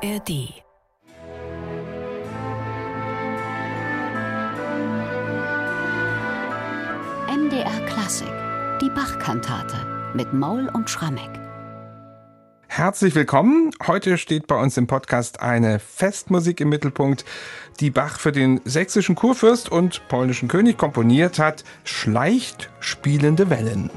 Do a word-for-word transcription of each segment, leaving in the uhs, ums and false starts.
R D. M D R Klassik, die Bach-Kantate mit Maul und Schrammeck. Herzlich willkommen. Heute steht bei uns im Podcast eine Festmusik im Mittelpunkt, die Bach für den sächsischen Kurfürst und polnischen König komponiert hat. Schleicht spielende Wellen.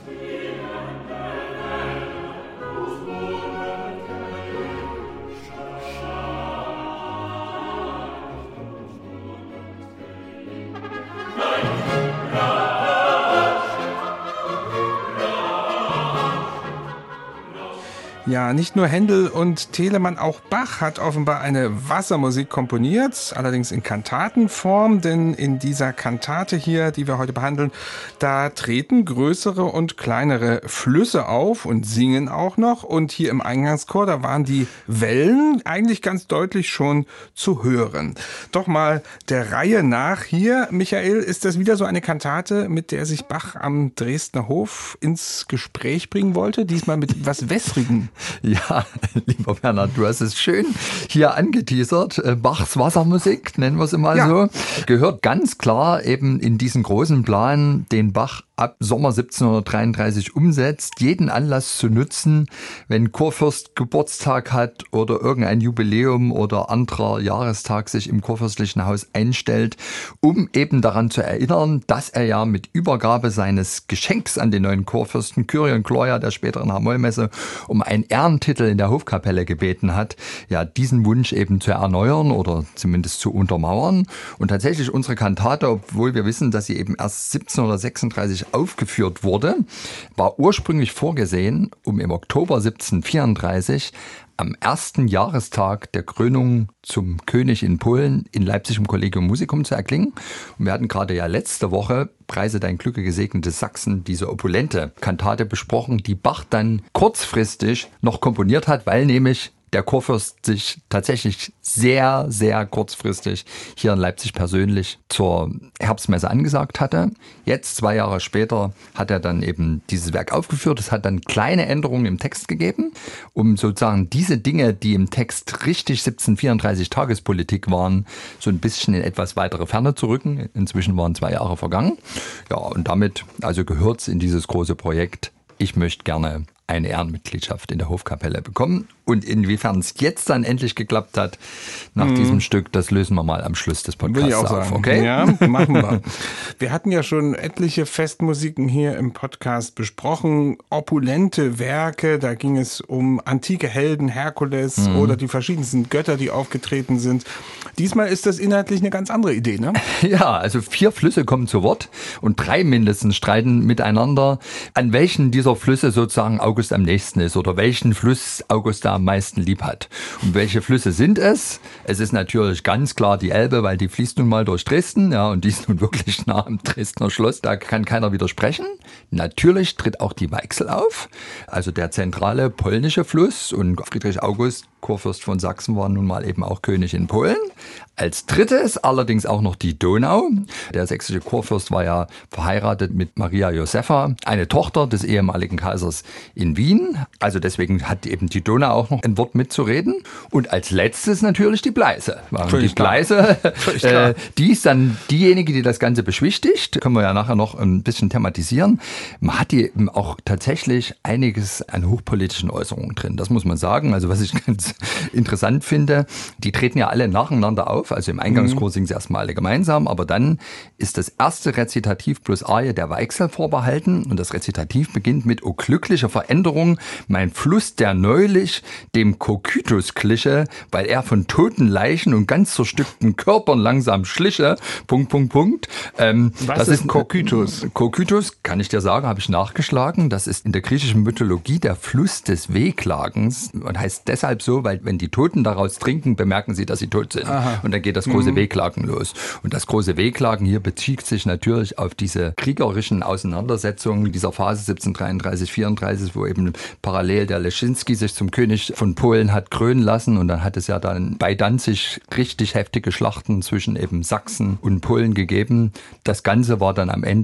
Ja, nicht nur Händel und Telemann, auch Bach hat offenbar eine Wassermusik komponiert, allerdings in Kantatenform, denn in dieser Kantate hier, die wir heute behandeln, da treten größere und kleinere Flüsse auf und singen auch noch. Und hier im Eingangschor, da waren die Wellen eigentlich ganz deutlich schon zu hören. Doch mal der Reihe nach hier, Michael, ist das wieder so eine Kantate, mit der sich Bach am Dresdner Hof ins Gespräch bringen wollte, diesmal mit etwas Wässrigem? Ja, lieber Bernhard, du hast es schön hier angeteasert. Bachs Wassermusik, nennen wir es mal ja. so, gehört ganz klar eben in diesen großen Plan, den Bach ab Sommer siebzehnhundertdreiunddreißig umsetzt, jeden Anlass zu nutzen, wenn Kurfürst Geburtstag hat oder irgendein Jubiläum oder anderer Jahrestag sich im kurfürstlichen Haus einstellt, um eben daran zu erinnern, dass er ja mit Übergabe seines Geschenks an den neuen Kurfürsten Kyrion Gloria der späteren H-Moll-Messe um einen Ehrentitel in der Hofkapelle gebeten hat, ja diesen Wunsch eben zu erneuern oder zumindest zu untermauern. Und tatsächlich unsere Kantate, obwohl wir wissen, dass sie eben erst siebzehnhundertsechsunddreißig aufgeführt wurde, war ursprünglich vorgesehen, um im Oktober siebzehnhundertvierunddreißig am ersten Jahrestag der Krönung zum König in Polen in Leipzig im Collegium Musicum zu erklingen. Und wir hatten gerade ja letzte Woche, Preise dein Glücke gesegnete Sachsen, diese opulente Kantate besprochen, die Bach dann kurzfristig noch komponiert hat, weil nämlich der Kurfürst sich tatsächlich sehr, sehr kurzfristig hier in Leipzig persönlich zur Herbstmesse angesagt hatte. Jetzt, zwei Jahre später, hat er dann eben dieses Werk aufgeführt. Es hat dann kleine Änderungen im Text gegeben, um sozusagen diese Dinge, die im Text richtig siebzehnhundertvierunddreißig Tagespolitik waren, so ein bisschen in etwas weitere Ferne zu rücken. Inzwischen waren zwei Jahre vergangen. Ja, und damit also gehört es in dieses große Projekt. Ich möchte gerne eine Ehrenmitgliedschaft in der Hofkapelle bekommen. Und inwiefern es jetzt dann endlich geklappt hat nach hm. diesem Stück, das lösen wir mal am Schluss des Podcasts Will ich auch auf. Sagen. Okay? Ja, machen wir. Wir hatten ja schon etliche Festmusiken hier im Podcast besprochen. Opulente Werke, da ging es um antike Helden, Herkules hm. oder die verschiedensten Götter, die aufgetreten sind. Diesmal ist das inhaltlich eine ganz andere Idee, ne? Ja, also vier Flüsse kommen zu Wort und drei mindestens streiten miteinander, an welchen dieser Flüsse sozusagen August am nächsten ist oder welchen Fluss August da am meisten lieb hat. Und welche Flüsse sind es? Es ist natürlich ganz klar die Elbe, weil die fließt nun mal durch Dresden, ja, und die ist nun wirklich nah am Dresdner Schloss, da kann keiner widersprechen. Natürlich tritt auch die Weichsel auf, also der zentrale polnische Fluss, und Friedrich August, Kurfürst von Sachsen, war nun mal eben auch König in Polen. Als drittes allerdings auch noch die Donau. Der sächsische Kurfürst war ja verheiratet mit Maria Josepha, eine Tochter des ehemaligen Kaisers in Wien. Also deswegen hat eben die Donau auch noch ein Wort mitzureden. Und als letztes natürlich die Pleiße. Die Pleiße, äh, die ist dann diejenige, die das Ganze beschwichtigt. Können wir ja nachher noch ein bisschen thematisieren. Man hat hier eben auch tatsächlich einiges an hochpolitischen Äußerungen drin. Das muss man sagen. Also was ich ganz interessant finde, die treten ja alle nacheinander auf. Also im Eingangschor singen sie erstmal alle gemeinsam, aber dann ist das erste Rezitativ plus Arie der Weichsel vorbehalten und das Rezitativ beginnt mit: O glückliche Veränderung, mein Fluss, der neulich dem Kokytus gliche, weil er von toten Leichen und ganz zerstückten Körpern langsam schliche. Punkt, Punkt, Punkt. Ähm, Was das ist Kokytus? Kokytus, kann ich dir sagen, habe ich nachgeschlagen. Das ist in der griechischen Mythologie der Fluss des Wehklagens und heißt deshalb so, weil wenn die Toten daraus trinken, bemerken sie, dass sie tot sind. Aha. Und dann geht das große mhm. Wehklagen los. Und das große Wehklagen hier bezieht sich natürlich auf diese kriegerischen Auseinandersetzungen dieser Phase siebzehnhundertdreiunddreißig, vierunddreißig, wo eben parallel der Leschinski sich zum König von Polen hat krönen lassen. Und dann hat es ja dann bei Danzig richtig heftige Schlachten zwischen eben Sachsen und Polen gegeben. Das Ganze war dann am Ende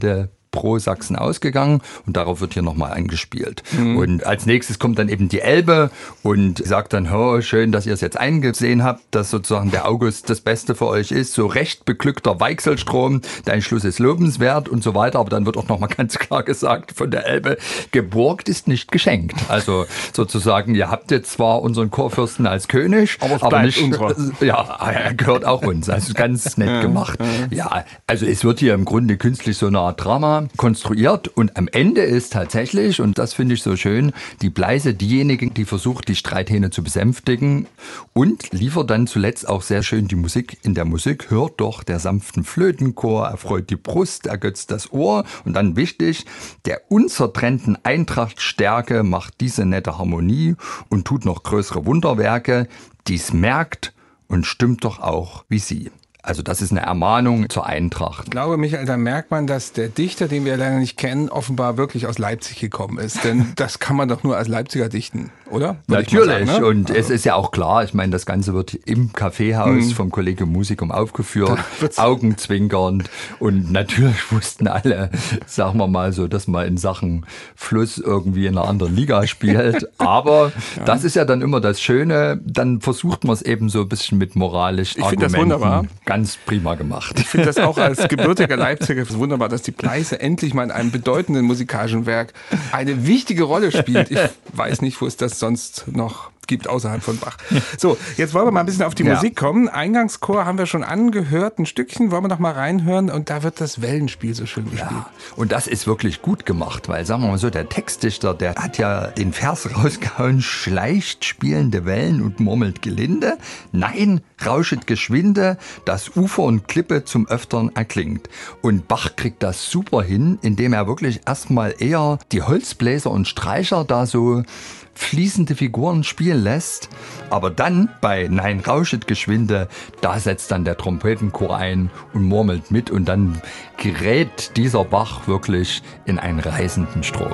pro Sachsen ausgegangen und darauf wird hier nochmal angespielt. Mhm. Und als nächstes kommt dann eben die Elbe und sagt dann, oh, schön, dass ihr es jetzt eingesehen habt, dass sozusagen der August das Beste für euch ist. So recht beglückter Weichselstrom, dein Schluss ist lobenswert und so weiter. Aber dann wird auch nochmal ganz klar gesagt von der Elbe, geborgt ist nicht geschenkt. Also sozusagen, ihr habt jetzt zwar unseren Kurfürsten als König, aber, aber nicht, unserer. Ja, er gehört auch uns. Also ganz nett ja, gemacht. Ja. ja, also es wird hier im Grunde künstlich so eine Art Drama konstruiert und am Ende ist tatsächlich, und das finde ich so schön, die Bleiche diejenige, die versucht, die Streithähne zu besänftigen und liefert dann zuletzt auch sehr schön die Musik. In der Musik hört doch der sanften Flötenchor, erfreut die Brust, ergötzt das Ohr und dann wichtig, der unzertrennten Eintrachtstärke macht diese nette Harmonie und tut noch größere Wunderwerke, dies merkt und stimmt doch auch wie sie. Also das ist eine Ermahnung zur Eintracht. Ich glaube, Michael, da merkt man, dass der Dichter, den wir leider nicht kennen, offenbar wirklich aus Leipzig gekommen ist. Denn das kann man doch nur als Leipziger dichten, oder? Würde Natürlich. Sagen, ne? Und also. Es ist ja auch klar, ich meine, das Ganze wird im Kaffeehaus hm. vom Collegium Musicum aufgeführt, augenzwinkernd. Und natürlich wussten alle, sagen wir mal so, dass man in Sachen Fluss irgendwie in einer anderen Liga spielt. Aber ja. das ist ja dann immer das Schöne. Dann versucht man es eben so ein bisschen mit moralisch Ich finde das wunderbar. Ganz prima gemacht. Ich finde das auch als gebürtiger Leipziger wunderbar, dass die Bleiche endlich mal in einem bedeutenden musikalischen Werk eine wichtige Rolle spielt. Ich weiß nicht, wo es das sonst noch gibt außerhalb von Bach. So, jetzt wollen wir mal ein bisschen auf die ja. Musik kommen. Eingangschor haben wir schon angehört, ein Stückchen, wollen wir noch mal reinhören und da wird das Wellenspiel so schön gespielt. Ja, und das ist wirklich gut gemacht, weil sagen wir mal so, der Textdichter, der hat ja den Vers rausgehauen, schleicht spielende Wellen und murmelt gelinde, nein, rauschet geschwinde, das Ufer und Klippe zum Öftern erklingt. Und Bach kriegt das super hin, indem er wirklich erstmal eher die Holzbläser und Streicher da so fließende Figuren spielen lässt, aber dann bei Nein, rauschet geschwinde, da setzt dann der Trompetenchor ein und murmelt mit und dann gerät dieser Bach wirklich in einen reißenden Strom.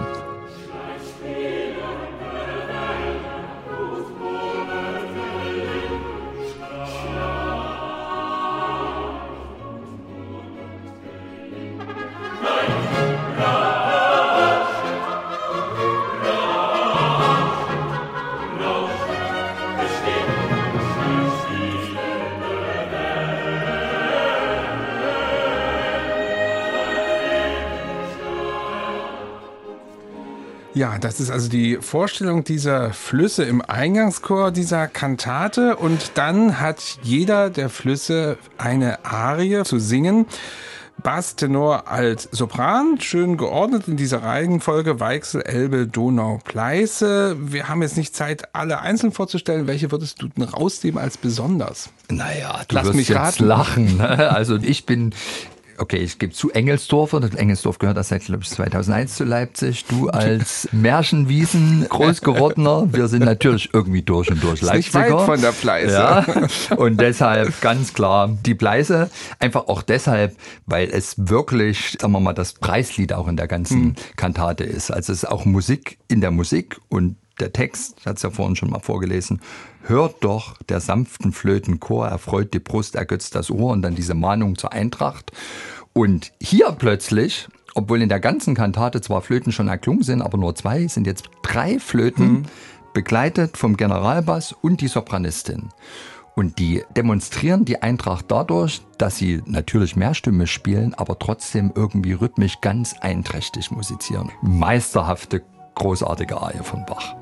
Ja, das ist also die Vorstellung dieser Flüsse im Eingangschor dieser Kantate und dann hat jeder der Flüsse eine Arie zu singen. Bass, Tenor, Alt, Sopran, schön geordnet in dieser Reihenfolge, Weichsel, Elbe, Donau, Pleiße. Wir haben jetzt nicht Zeit, alle einzeln vorzustellen. Welche würdest du denn rausnehmen als besonders? Naja, du Lass wirst mich jetzt raten. lachen. Ne? Also ich bin... Okay, ich gebe zu Engelsdorfer. Engelsdorf gehört das seit, glaube ich, zweitausendeins zu Leipzig. Du als Märchenwiesen Großgewordener, wir sind natürlich irgendwie durch und durch Leipziger. Nicht weit von der Pleiße. Ja, und deshalb ganz klar die Pleiße. Einfach auch deshalb, weil es wirklich, sagen wir mal, das Preislied auch in der ganzen hm. Kantate ist. Also es ist auch Musik in der Musik und der Text, ich hatte es ja vorhin schon mal vorgelesen, hört doch der sanften Flötenchor, erfreut die Brust, ergötzt das Ohr und dann diese Mahnung zur Eintracht. Und hier plötzlich, obwohl in der ganzen Kantate zwar Flöten schon erklungen sind, aber nur zwei, sind jetzt drei Flöten, mhm. begleitet vom Generalbass und die Sopranistin. Und die demonstrieren die Eintracht dadurch, dass sie natürlich mehrstimmig spielen, aber trotzdem irgendwie rhythmisch ganz einträchtig musizieren. Meisterhafte, großartige Arie von Bach.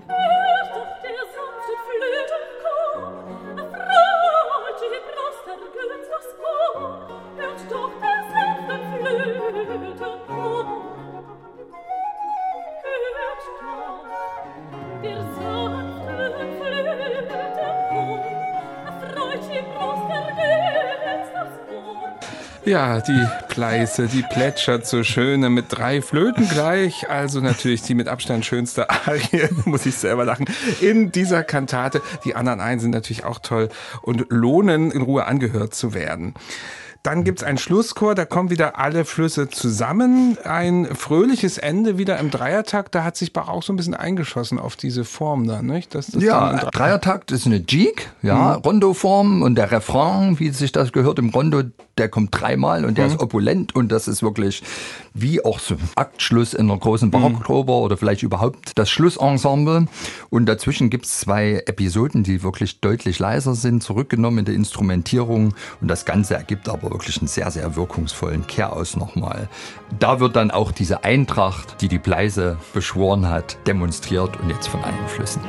Ja, die Pleiße, die plätschert so schön mit drei Flöten gleich. Also natürlich die mit Abstand schönste Arie, muss ich selber lachen, in dieser Kantate. Die anderen einen sind natürlich auch toll und lohnen, in Ruhe angehört zu werden. Dann gibt's einen Schlusschor, da kommen wieder alle Flüsse zusammen. Ein fröhliches Ende wieder im Dreiertakt. Da hat sich Bach auch so ein bisschen eingeschossen auf diese Form da, nicht? Das, das ja, Dreiertakt ist eine Jig, ja, mhm. Rondo-Form und der Refrain, wie sich das gehört im Rondo, der kommt dreimal und der Mhm. ist opulent und das ist wirklich wie auch so Aktschluss in einer großen Barockoper mhm. oder vielleicht überhaupt das Schlussensemble. Und dazwischen gibt es zwei Episoden, die wirklich deutlich leiser sind, zurückgenommen in der Instrumentierung. Und das Ganze ergibt aber wirklich einen sehr, sehr wirkungsvollen Kehraus nochmal. Da wird dann auch diese Eintracht, die die Pleiße beschworen hat, demonstriert und jetzt von Einflüssen.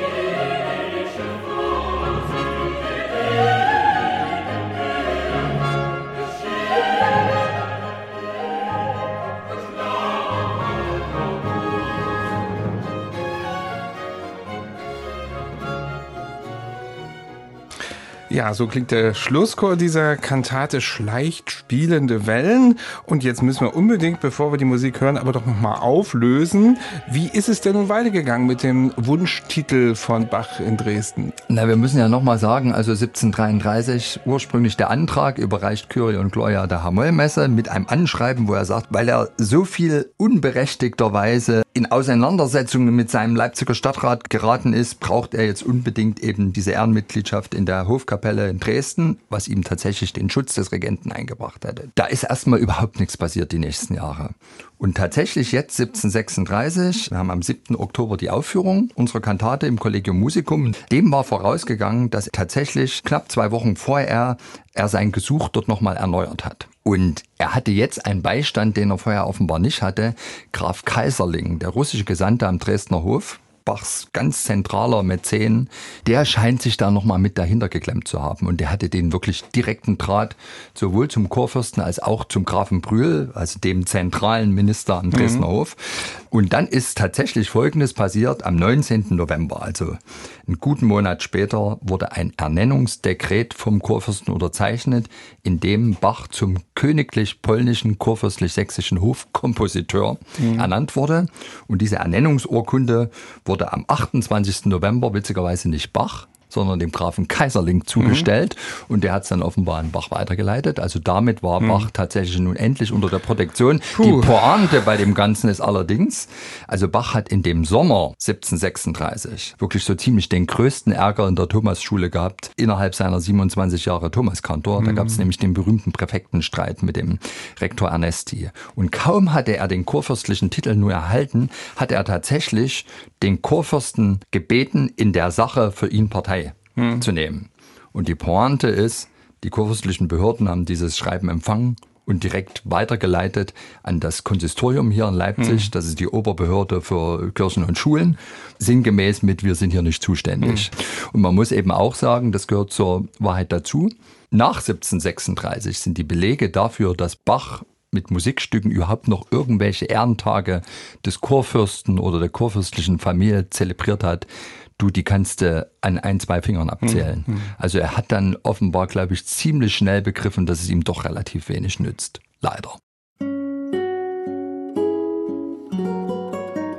Ja, so klingt der Schlusschor dieser Kantate Schleicht spielende Wellen. Und jetzt müssen wir unbedingt, bevor wir die Musik hören, aber doch nochmal auflösen. Wie ist es denn nun weitergegangen mit dem Wunschtitel von Bach in Dresden? Na, wir müssen ja nochmal sagen, also siebzehnhundertdreiunddreißig ursprünglich der Antrag, überreicht Kyrie und Gloria der Hamollmesse mit einem Anschreiben, wo er sagt, weil er so viel unberechtigterweise in Auseinandersetzungen mit seinem Leipziger Stadtrat geraten ist, braucht er jetzt unbedingt eben diese Ehrenmitgliedschaft in der Hofkapelle in Dresden, was ihm tatsächlich den Schutz des Regenten eingebracht hätte. Da ist erstmal überhaupt nichts passiert die nächsten Jahre. Und tatsächlich jetzt siebzehnhundertsechsunddreißig, wir haben am siebten Oktober die Aufführung unserer Kantate im Collegium Musicum. Dem war vorausgegangen, dass tatsächlich knapp zwei Wochen vorher er sein Gesuch dort nochmal erneuert hat. Und er hatte jetzt einen Beistand, den er vorher offenbar nicht hatte. Graf Kaiserling, der russische Gesandte am Dresdner Hof, Bachs ganz zentraler Mäzen, der scheint sich da nochmal mit dahinter geklemmt zu haben. Und der hatte den wirklich direkten Draht sowohl zum Kurfürsten als auch zum Grafen Brühl, also dem zentralen Minister am Dresdner mhm. Hof. Und dann ist tatsächlich Folgendes passiert. Am neunzehnten November, also einen guten Monat später, wurde ein Ernennungsdekret vom Kurfürsten unterzeichnet, in dem Bach zum königlich-polnischen, kurfürstlich-sächsischen Hofkompositeur mhm. ernannt wurde. Und diese Ernennungsurkunde wurde am achtundzwanzigsten November witzigerweise nicht Bach, sondern dem Grafen Kaiserling zugestellt. Mhm. Und der hat es dann offenbar an Bach weitergeleitet. Also damit war mhm. Bach tatsächlich nun endlich unter der Protektion. Puh. Die Pointe bei dem Ganzen ist allerdings, also Bach hat in dem Sommer siebzehnhundertsechsunddreißig wirklich so ziemlich den größten Ärger in der Thomasschule gehabt, innerhalb seiner siebenundzwanzig Jahre Thomaskantor. Mhm. Da gab es nämlich den berühmten Präfektenstreit mit dem Rektor Ernesti. Und kaum hatte er den kurfürstlichen Titel nur erhalten, hat er tatsächlich den Kurfürsten gebeten, in der Sache für ihn Partei Hm. zu nehmen. Und die Pointe ist, die kurfürstlichen Behörden haben dieses Schreiben empfangen und direkt weitergeleitet an das Konsistorium hier in Leipzig. Hm. Das ist die Oberbehörde für Kirchen und Schulen. Sinngemäß mit, wir sind hier nicht zuständig. Hm. Und man muss eben auch sagen, das gehört zur Wahrheit dazu. Nach siebzehnhundertsechsunddreißig sind die Belege dafür, dass Bach mit Musikstücken überhaupt noch irgendwelche Ehrentage des Kurfürsten oder der kurfürstlichen Familie zelebriert hat, du, die kannst du an ein, zwei Fingern abzählen. Mhm. Also er hat dann offenbar, glaube ich, ziemlich schnell begriffen, dass es ihm doch relativ wenig nützt. Leider.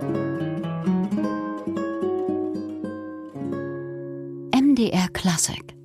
M D R Klassik